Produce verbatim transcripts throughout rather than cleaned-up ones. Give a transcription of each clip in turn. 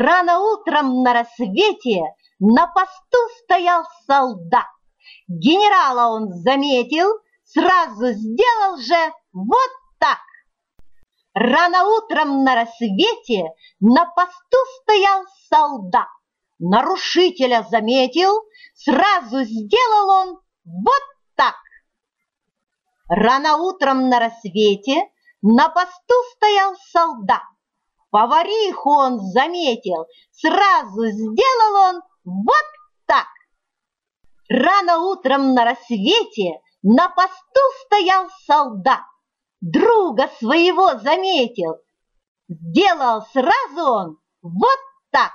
Рано утром на рассвете на посту стоял солдат. Генерала он заметил, сразу сделал же вот так. Рано утром на рассвете на посту стоял солдат. Нарушителя заметил, сразу сделал он вот так. Рано утром на рассвете на посту стоял солдат. Повариху он заметил, сразу сделал он вот так. Рано утром на рассвете на посту стоял солдат. Друга своего заметил, сделал сразу он вот так.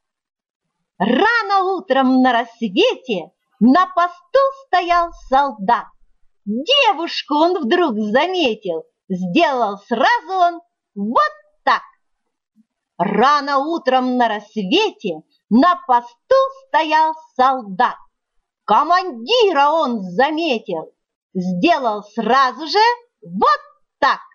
Рано утром на рассвете на посту стоял солдат. Девушку он вдруг заметил, сделал сразу он вот так. Рано утром на рассвете на посту стоял солдат. Командира он заметил, сделал сразу же вот так.